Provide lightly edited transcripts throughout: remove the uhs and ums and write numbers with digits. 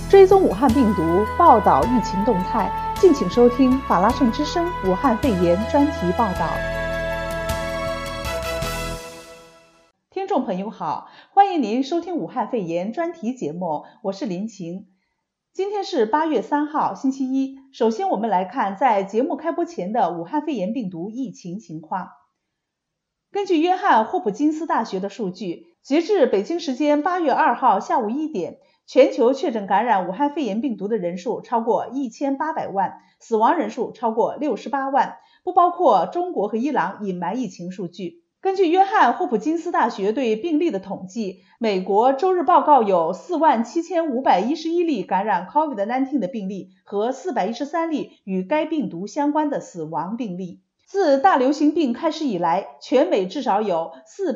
追踪武汉病毒，报道疫情动态，敬请收听法拉盛之声武汉肺炎专题报道。听众朋友好，欢迎您收听武汉肺炎专题节目，我是林晴。今天是8月3号，星期一。首先我们来看在节目开播前的武汉肺炎病毒疫情情况。根据约翰霍普金斯大学的数据，截至北京时间8月2号下午1点，全球确诊感染武汉肺炎病毒的人数超过1800万，死亡人数超过68万，不包括中国和伊朗隐瞒疫情数据。根据约翰霍普金斯大学对病例的统计，美国周日报告有47511例感染 COVID-19 的病例和413例与该病毒相关的死亡病例。自大流行病开始以来，全美至少有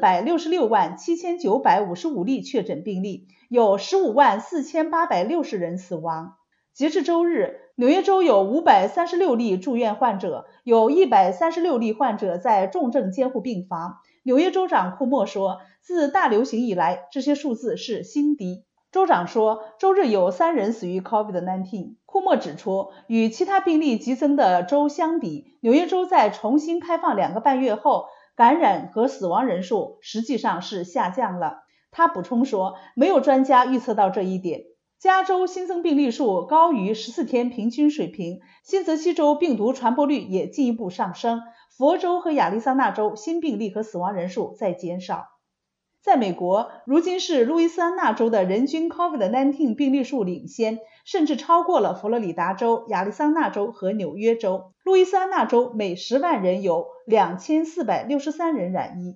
4667955例确诊病例，有154860人死亡。截至周日，纽约州有536例住院患者，有136例患者在重症监护病房。纽约州长库莫说，自大流行以来，这些数字是新低。州长说，周日有3人死于 COVID-19。库莫指出，与其他病例激增的州相比，纽约州在重新开放2个半月后，感染和死亡人数实际上是下降了。他补充说，没有专家预测到这一点。加州新增病例数高于14天平均水平，新泽西州病毒传播率也进一步上升，佛州和亚利桑那州新病例和死亡人数在减少。在美国，如今是路易斯安那州的人均 COVID-19 病例数领先，甚至超过了佛罗里达州、亚利桑那州和纽约州。路易斯安那州每10万人有2463人染疫。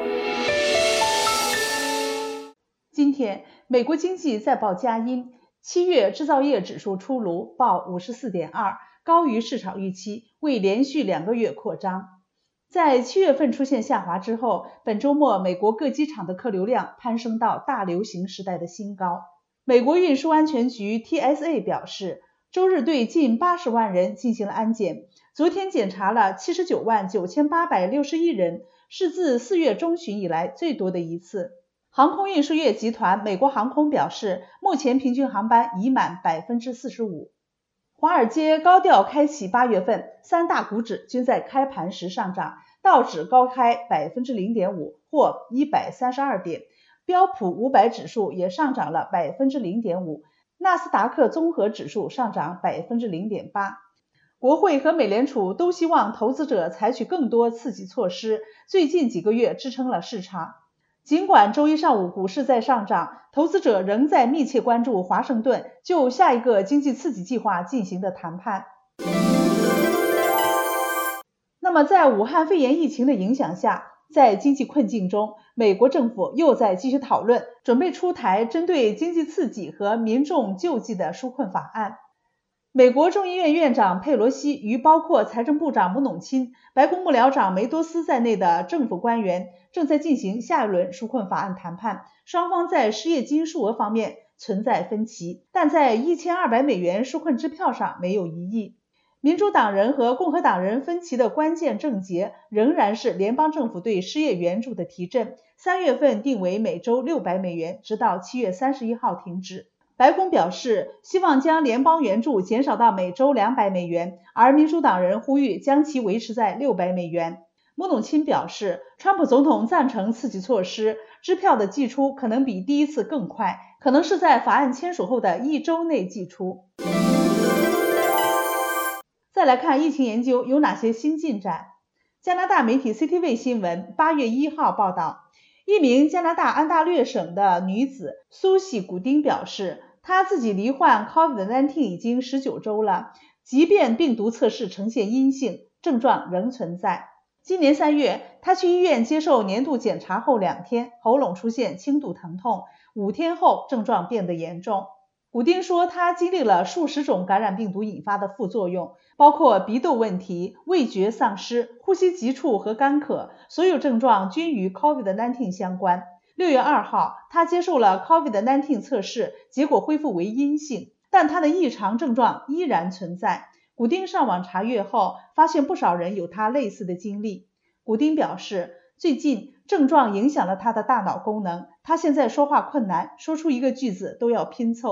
今天，美国经济再报佳音，7月制造业指数出炉，报 54.2， 高于市场预期，为连续2个月扩张。在7月份出现下滑之后，本周末美国各机场的客流量攀升到大流行时代的新高。美国运输安全局 TSA 表示，周日对近80万人进行了安检，昨天检查了799861人，是自4月中旬以来最多的一次。航空运输业集团美国航空表示，目前平均航班已满 45%。华尔街高调开启8月份，3大股指均在开盘时上涨，道指高开 0.5% 或132点，标普500指数也上涨了 0.5%， 纳斯达克综合指数上涨 0.8%。国会和美联储都希望投资者采取更多刺激措施，最近几个月支撑了市场。尽管周一上午股市在上涨，投资者仍在密切关注华盛顿就下一个经济刺激计划进行的谈判。那么在武汉肺炎疫情的影响下，在经济困境中，美国政府又在继续讨论，准备出台针对经济刺激和民众救济的纾困法案。美国众议院院长佩罗西与包括财政部长姆努钦、白宫幕僚长梅多斯在内的政府官员正在进行下一轮纾困法案谈判，双方在失业金数额方面存在分歧，但在1200美元纾困支票上没有异议。民主党人和共和党人分歧的关键症结仍然是联邦政府对失业援助的提振，3月份定为每周600美元，直到7月31号停止。白宫表示希望将联邦援助减少到每周200美元，而民主党人呼吁将其维持在600美元。姆努钦表示，川普总统赞成刺激措施，支票的寄出可能比第一次更快，可能是在法案签署后的1周内寄出。再来看疫情研究有哪些新进展。加拿大媒体 CTV 新闻8月1号报道，一名加拿大安大略省的女子苏西古丁表示，她自己罹患 COVID-19 已经19周了，即便病毒测试呈现阴性，症状仍存在。今年3月，她去医院接受年度检查后2天，喉咙出现轻度疼痛，5天后症状变得严重。古丁说，他经历了数十种感染病毒引发的副作用，包括鼻窦问题、味觉丧失、呼吸急促和干渴，所有症状均与 COVID-19 相关。6月2号，他接受了 COVID-19 测试，结果恢复为阴性，但他的异常症状依然存在。古丁上网查阅后，发现不少人有他类似的经历。古丁表示，最近症状影响了他的大脑功能，他现在说话困难，说出一个句子都要拼凑。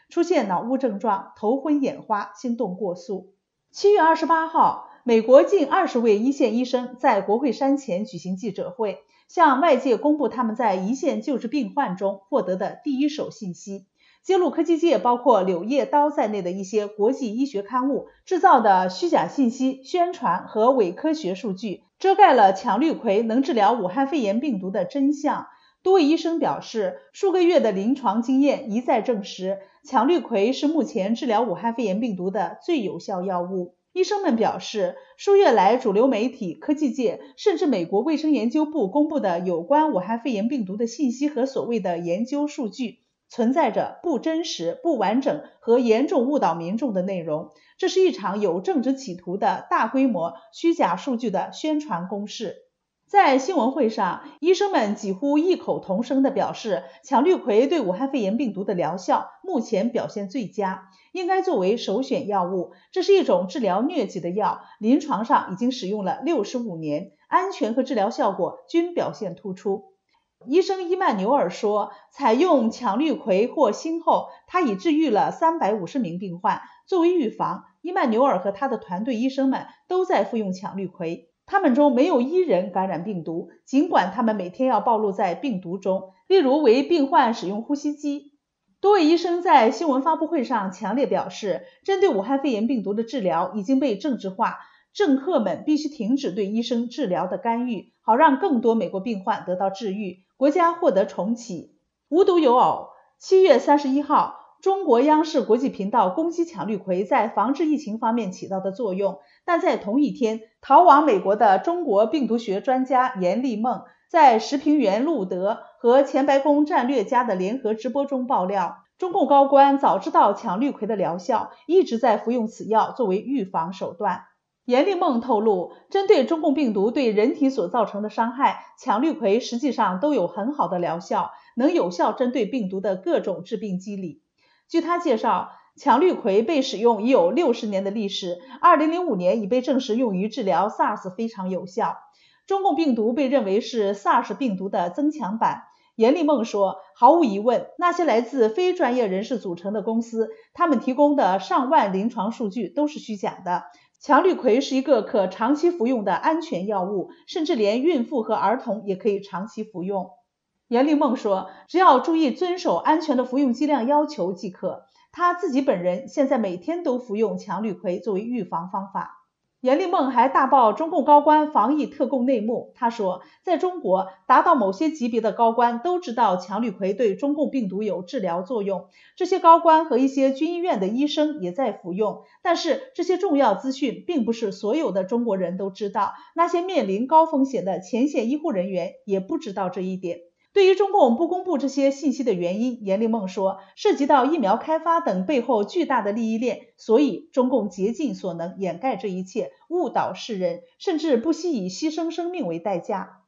出现脑雾症状、头昏眼花、心动过速。7月28号，美国近20位一线医生在国会山前举行记者会，向外界公布他们在一线救治病患中获得的第一手信息，揭露科技界包括《柳叶刀》在内的一些国际医学刊物制造的虚假信息、宣传和伪科学数据，遮盖了羟氯喹能治疗武汉肺炎病毒的真相。多位医生表示，数个月的临床经验一再证实，羟氯喹是目前治疗武汉肺炎病毒的最有效药物。医生们表示，数月来主流媒体、科技界甚至美国卫生研究部公布的有关武汉肺炎病毒的信息和所谓的研究数据，存在着不真实、不完整和严重误导民众的内容。这是一场有政治企图的大规模虚假数据的宣传攻势。在新闻会上，医生们几乎异口同声地表示，羟氯喹对武汉肺炎病毒的疗效目前表现最佳，应该作为首选药物。这是一种治疗疟疾的药，临床上已经使用了65年，安全和治疗效果均表现突出。医生伊曼纽尔说，采用羟氯喹或锌后，他已治愈了350名病患。作为预防，伊曼纽尔和他的团队医生们都在服用羟氯喹。他们中没有1人感染病毒，尽管他们每天要暴露在病毒中，例如为病患使用呼吸机。多位医生在新闻发布会上强烈表示，针对武汉肺炎病毒的治疗已经被政治化，政客们必须停止对医生治疗的干预，好让更多美国病患得到治愈，国家获得重启。无独有偶，7月31号，中国央视国际频道攻击羟氯喹在防治疫情方面起到的作用，但在同一天，逃往美国的中国病毒学专家阎立梦在时评员路德和前白宫战略家的联合直播中爆料，中共高官早知道羟氯喹的疗效，一直在服用此药作为预防手段。阎立梦透露，针对中共病毒对人体所造成的伤害，羟氯喹实际上都有很好的疗效，能有效针对病毒的各种致病机理。据他介绍，羟氯喹被使用已有60年的历史，2005年已被证实用于治疗 SARS 非常有效。中共病毒被认为是 SARS 病毒的增强版。阎立梦说，毫无疑问，那些来自非专业人士组成的公司，他们提供的上万临床数据都是虚假的。羟氯喹是一个可长期服用的安全药物，甚至连孕妇和儿童也可以长期服用。阎立梦说，只要注意遵守安全的服用剂量要求即可。他自己本人现在每天都服用羟氯喹作为预防方法。阎立梦还大爆中共高官防疫特供内幕，他说，在中国达到某些级别的高官都知道羟氯喹对中共病毒有治疗作用，这些高官和一些军医院的医生也在服用，但是这些重要资讯并不是所有的中国人都知道，那些面临高风险的前线医护人员也不知道这一点。对于中共不公布这些信息的原因，阎立梦说，涉及到疫苗开发等背后巨大的利益链，所以中共竭尽所能掩盖这一切，误导世人，甚至不惜以牺牲生命为代价。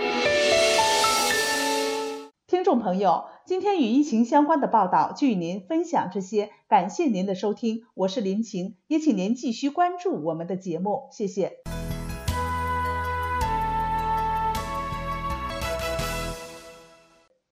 听众朋友，今天与疫情相关的报道就与您分享这些，感谢您的收听，我是林晴，也请您继续关注我们的节目，谢谢。